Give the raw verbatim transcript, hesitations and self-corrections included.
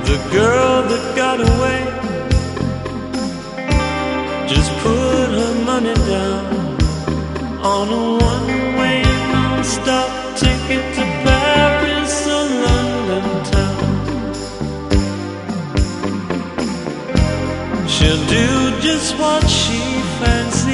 The girl that got away just put her money down on a one-way non-stop ticket to Paris or London town. She'll do just what she fancies,